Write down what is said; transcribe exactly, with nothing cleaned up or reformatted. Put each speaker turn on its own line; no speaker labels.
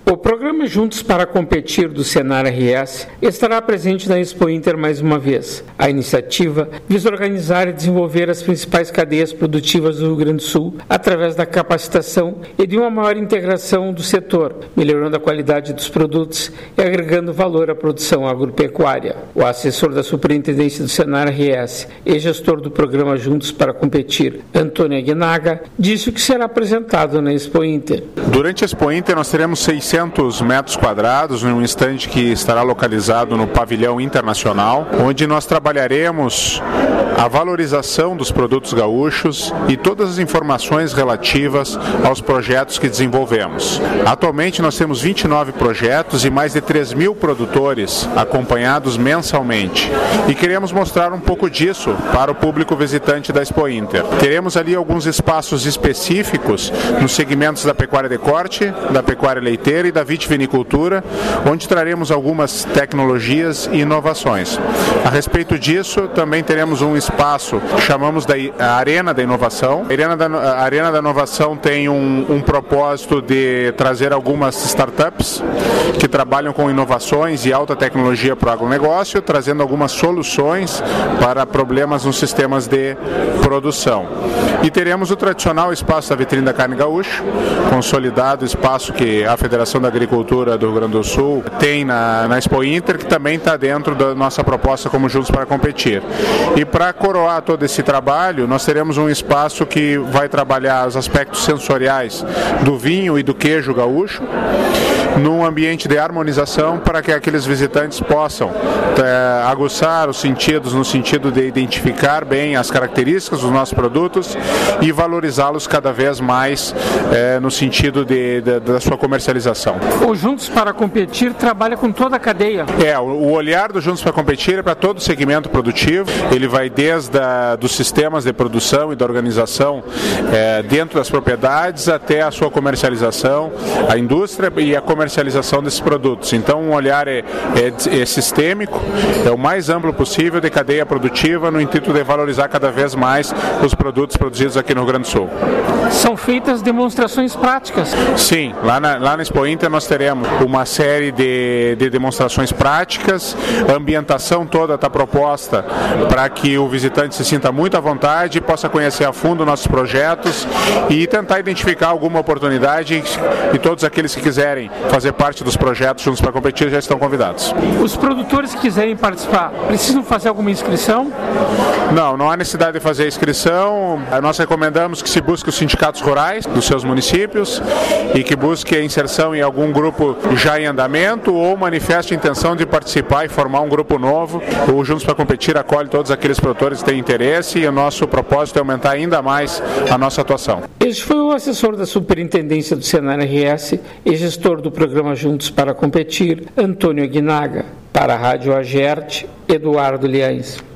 O programa Juntos para Competir do Senar R S estará presente na Expo Inter mais uma vez. A iniciativa visa organizar e desenvolver as principais cadeias produtivas do Rio Grande do Sul através da capacitação e de uma maior integração do setor, melhorando a qualidade dos produtos e agregando valor à produção agropecuária. O assessor da Superintendência do Senar R S e gestor do programa Juntos para Competir, Antônio Aguinaga, disse o que será apresentado na Expo Inter.
Durante a Expo Inter nós teremos seiscentos metros quadrados em um estande que estará localizado no pavilhão internacional, onde nós trabalharemos a valorização dos produtos gaúchos e todas as informações relativas aos projetos que desenvolvemos. Atualmente nós temos vinte e nove projetos e mais de três mil produtores acompanhados mensalmente e queremos mostrar um pouco disso para o público visitante da Expo Inter. Teremos ali alguns espaços específicos nos segmentos da pecuária de corte, da pecuária leiteira e da vitivinicultura, onde traremos algumas tecnologias e inovações. A respeito disso, também teremos um espaço que chamamos da Arena da Inovação. A Arena da, a Arena da Inovação tem um, um propósito de trazer algumas startups que trabalham com inovações e alta tecnologia para o agronegócio, trazendo algumas soluções para problemas nos sistemas de produção. E teremos o tradicional espaço da Vitrine da Carne Gaúcha, consolidado espaço que a Federação da Agricultura do Rio Grande do Sul tem na, na Expo Inter, que também está dentro da nossa proposta como Juntos para Competir. E para coroar todo esse trabalho, nós teremos um espaço que vai trabalhar os aspectos sensoriais do vinho e do queijo gaúcho, num ambiente de harmonização para que aqueles visitantes possam é, aguçar os sentidos no sentido de identificar bem as características dos nossos produtos e valorizá-los cada vez mais é, no sentido de, de, da sua comercialização.
O Juntos para Competir trabalha com toda a cadeia.
É, o olhar do Juntos para Competir é para todo o segmento produtivo. Ele vai desde a, dos sistemas de produção e da organização é, dentro das propriedades até a sua comercialização, a indústria e a comercialização desses produtos. Então, um olhar é, é, é sistêmico, é o mais amplo possível de cadeia produtiva no intuito de valorizar cada vez mais os produtos produzidos aqui no Rio Grande do Sul.
São feitas demonstrações práticas?
Sim, lá na, lá na Expo Inter nós teremos uma série de, de demonstrações práticas, a ambientação toda está proposta para que o visitante se sinta muito à vontade e possa conhecer a fundo nossos projetos e tentar identificar alguma oportunidade, e todos aqueles que quiserem fazer parte dos projetos Juntos para Competir já estão convidados.
Os produtores que quiserem participar, precisam fazer alguma inscrição?
Não, não há necessidade de fazer inscrição. Nós recomendamos que se busque os sindicatos rurais dos seus municípios e que busque a inserção em algum grupo já em andamento ou manifeste a intenção de participar e formar um grupo novo. O Juntos para Competir acolhe todos aqueles produtores que têm interesse e o nosso propósito é aumentar ainda mais a nossa atuação.
Este foi o assessor da Superintendência do Senar R S e gestor do programa Juntos para Competir, Antônio Aguinaga. Para a Rádio Agerte, Eduardo Liães.